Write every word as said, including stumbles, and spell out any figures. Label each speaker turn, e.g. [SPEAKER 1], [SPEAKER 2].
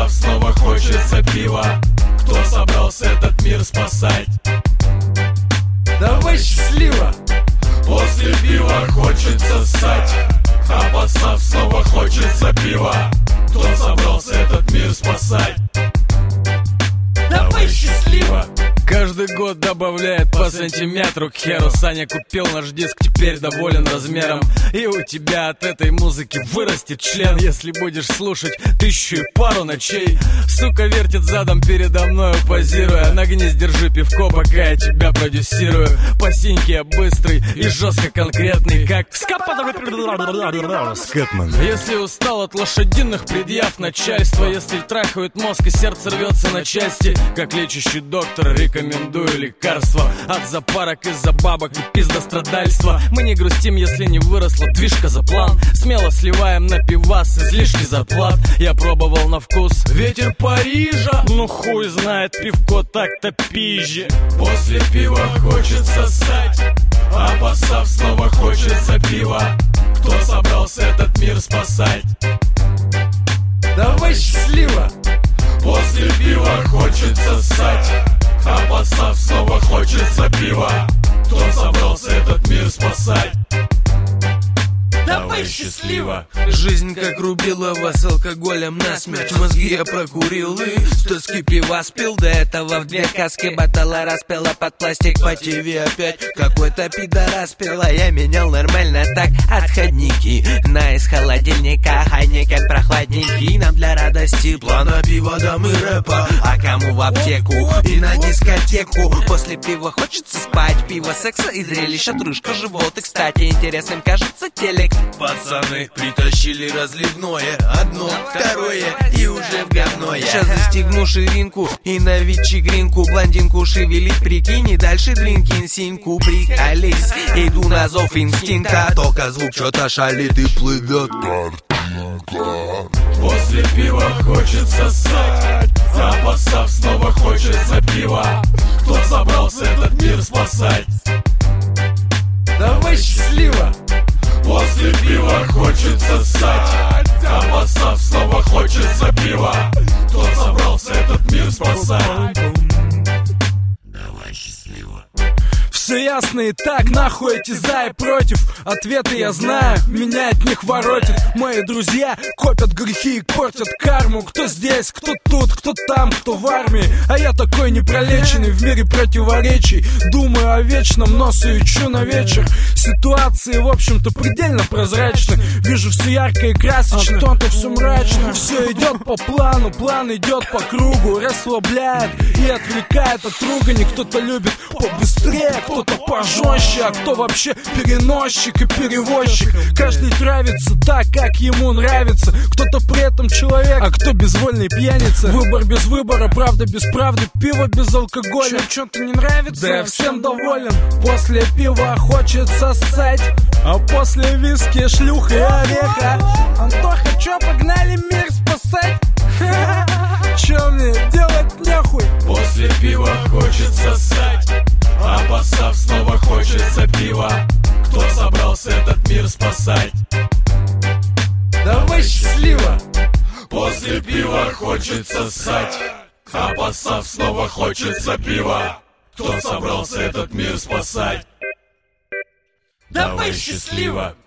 [SPEAKER 1] посав снова хочется пива. Кто собрался этот мир спасать?
[SPEAKER 2] Давай счастливо!
[SPEAKER 1] После пива хочется ссать, а посав снова хочется пива. Кто собрался этот мир спасать?
[SPEAKER 2] Давай счастливо!
[SPEAKER 3] Каждый год добавляет по сантиметру к херу. Саня купил наш диск, теперь доволен размером. И у тебя от этой музыки вырастет член, если будешь слушать тысячу и пару ночей. Сука вертит задом передо мною, позируя. Нагнись, держи пивко, пока я тебя продюсирую. По синьке я быстрый и жестко конкретный, как Скэтмен. Если устал от лошадиных предъяв начальства, если трахают мозг и сердце рвется на части, как лечащий доктор рекомендую лекарства от запарок из-за бабок и пиздострадальства. Мы не грустим, если не выросла движка за план. Смело сливаем на пивас излишки зарплат. Я пробовал на вкус ветер Парижа, ну хуй знает, пивко так-то пизже.
[SPEAKER 1] После пива хочется ссать, а посав снова хочется пива. Кто собрался этот мир спасать?
[SPEAKER 2] Давай счастливо!
[SPEAKER 1] После пива хочется ссать, а посав снова хочется пива. Кто собрался этот мир спасать?
[SPEAKER 2] Давай счастливо!
[SPEAKER 4] Жизнь как рубилова с алкоголем насмерть. Мозги я прокурил и с тоски пива спил. До этого в две каски батала распела под пластик. По ТВ опять какой-то пидорас пил, а я менял нормально так отходники на из холодильника. Хайнекен прохладненький, нам для радости плана пива, дам и рэпа. А кому в аптеку и на дискотеку? После пива хочется спать, пиво, секса и зрелища, дружка, живот. И кстати, интересным кажется телек. Пацаны притащили разливное, одно, второе и уже в говно я. Сейчас застегну ширинку и на вечеринку блондинку шевелить, прикинь, и дальше дринкин синьку. Приколись, иду на зов инстинкта, только звук что-то шалит и плывет картинка.
[SPEAKER 1] После пива хочется ссать, а посав снова хочется пива. Кто собрался этот мир спасать?
[SPEAKER 2] Давай счастливо!
[SPEAKER 1] После пива хочется ссать, а посав снова хочется пива. Кто собрался этот мир спасать? Давай счастливо!
[SPEAKER 3] Все ясно и так, нахуй эти за и против. Ответы я знаю, меня от них воротит. Мои друзья копят грехи и портят карму. Кто здесь, кто тут, кто там, кто в армии. А я такой непролеченный в мире противоречий. Думаю о вечном, но суечу на вечер. Ситуации, в общем-то, предельно прозрачны. Вижу все ярко и красочно, а в том-то все мрачно. Все идет по плану, план идет по кругу. Расслабляет и отвлекает от ругани. Кто-то любит побыстрее, кто-то пожестче, а кто вообще переносчик и перевозчик. Каждый травится так, как ему нравится. Кто-то при этом человек, а кто безвольный пьяница. Выбор без выбора, правда без правды, пиво без алкоголя. Что-то не нравится? Да я всем доволен. После пива хочется ссать, а после виски шлюх и ореха. Антоха, чё, погнали мир спасать? Чё мне делать нехуй?
[SPEAKER 1] После пива хочется ссать, а посав снова хочется пива. Кто собрался этот мир спасать?
[SPEAKER 2] Давай счастливо!
[SPEAKER 1] После пива хочется ссать, а посав снова хочется пива. Кто собрался этот мир спасать?
[SPEAKER 2] Давай счастливо!